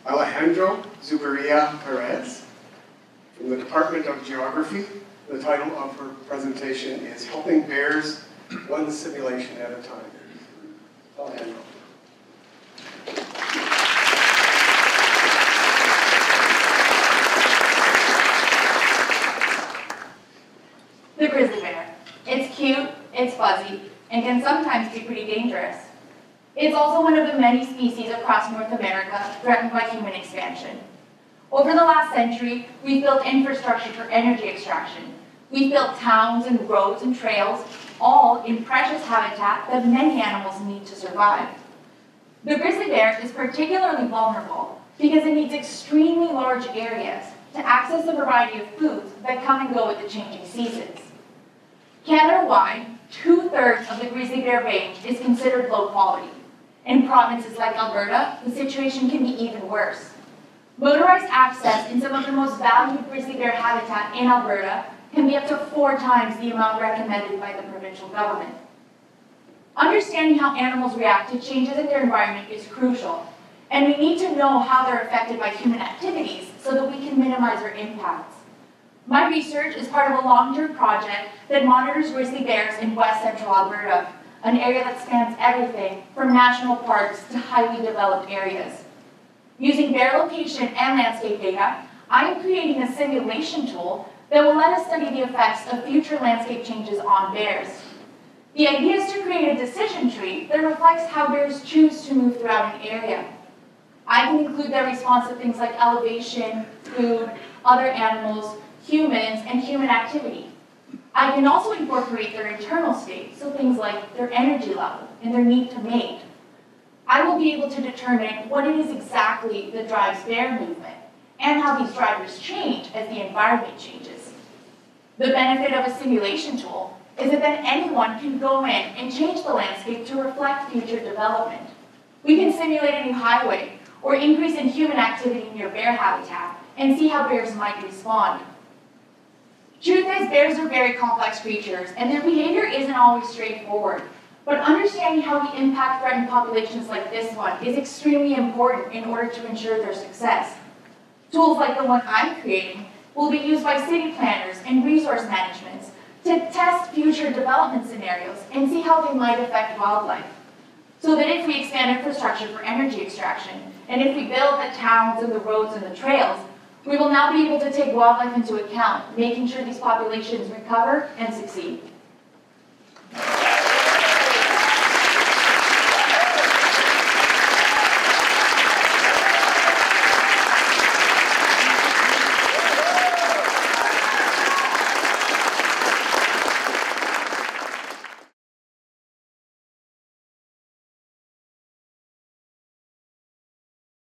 Alejandro Zuberia Perez from the Department of Geography. The title of her presentation is Helping Bears One Simulation at a Time. Alejandro. The grizzly bear. It's cute, it's fuzzy, and can sometimes be pretty dangerous. It's also one of the many species across North America threatened by human expansion. Over the last century, we've built infrastructure for energy extraction. We've built towns and roads and trails, all in precious habitat that many animals need to survive. The grizzly bear is particularly vulnerable because it needs extremely large areas to access a variety of foods that come and go with the changing seasons. Canada-wide, 2/3 of the grizzly bear range is considered low quality. In provinces like Alberta, the situation can be even worse. Motorized access in some of the most valued grizzly bear habitat in Alberta can be up to 4 times the amount recommended by the provincial government. Understanding how animals react to changes in their environment is crucial, and we need to know how they're affected by human activities so that we can minimize their impacts. My research is part of a long-term project that monitors grizzly bears in West Central Alberta, an area that spans everything from national parks to highly developed areas. Using bear location and landscape data, I am creating a simulation tool that will let us study the effects of future landscape changes on bears. The idea is to create a decision tree that reflects how bears choose to move throughout an area. I can include their response to things like elevation, food, other animals, humans, and human activity. I can also incorporate their internal state, so things like their energy level and their need to mate. I will be able to determine what it is exactly that drives bear movement and how these drivers change as the environment changes. The benefit of a simulation tool is that then anyone can go in and change the landscape to reflect future development. We can simulate a new highway or increase in human activity near bear habitat and see how bears might respond. Truth is, bears are very complex creatures, and their behavior isn't always straightforward. But understanding how we impact threatened populations like this one is extremely important in order to ensure their success. Tools like the one I'm creating will be used by city planners and resource managements to test future development scenarios and see how they might affect wildlife. So that if we expand infrastructure for energy extraction, and if we build the towns and the roads and the trails, we will now be able to take wildlife into account, making sure these populations recover and succeed.